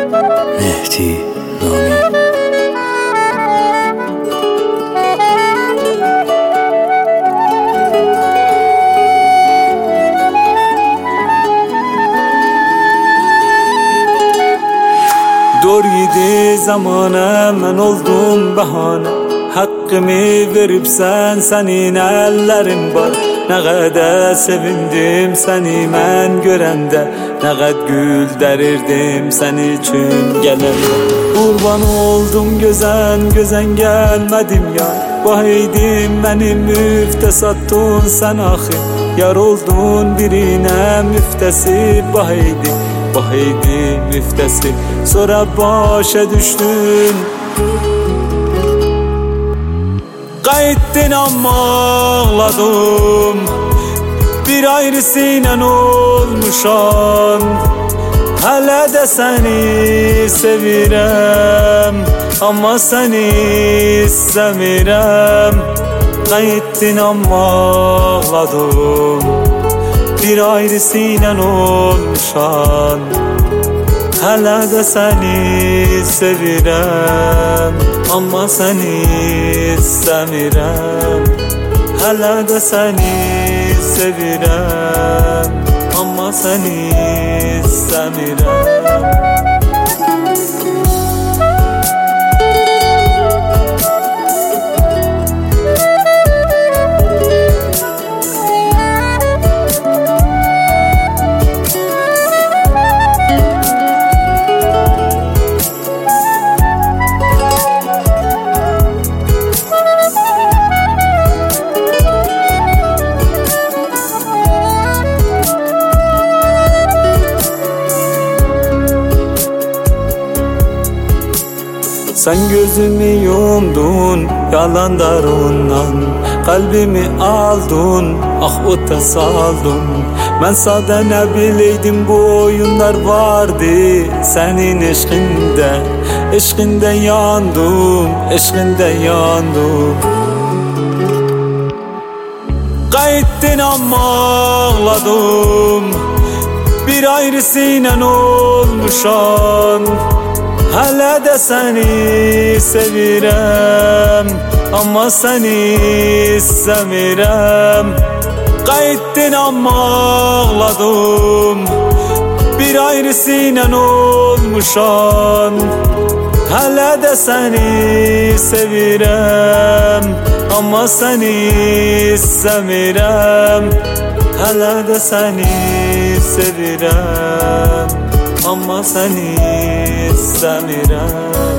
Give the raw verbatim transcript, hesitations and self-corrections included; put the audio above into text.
مهدی نامی. Doriydi zamana, mən oldum bəhanə. Haqqımı veribsən, sənin əllərin var. Nə qədər sevindim səni mən görəndə, nə qədər gül dərirdim səni üçün gələndə. Qurban oldum gözən, gözən gəlmədim ya. Vahiydim mənim müftə sattın sən axı. Yar oldun birinə müftəsi vahiydi. Vahiydi müftəsi, sonra başa düşdün. Qayıtdın amma ağladım, bir ayrısıyla olmuşam. Hələ də səni sevirəm, amma səni istəmirəm. Qayıtdın amma ağladım, bir ayrısıyla olmuşam. Hələ də səni sevirəm, amma səni istəmirəm. Hələ də səni sevirəm, amma səni istəmirəm. Sen gözümü yumdun yalanlarından, kalbimi aldın ah ota saldın. Ben sada ne bileydim bu oyunlar vardı. Senin eşkinde, eşkinde yandım, eşkinde yandım. Qayıtdın amma ağladım, bir ayrısıyla olmuşam. Hələ də səni sevirəm, amma səni istəmirəm. Qayıtdın amma ağladım, bir ayrısıyla olmuşam. Hələ də səni sevirəm, amma səni istəmirəm. Hələ də səni sevirəm, amma səni istəmirəm.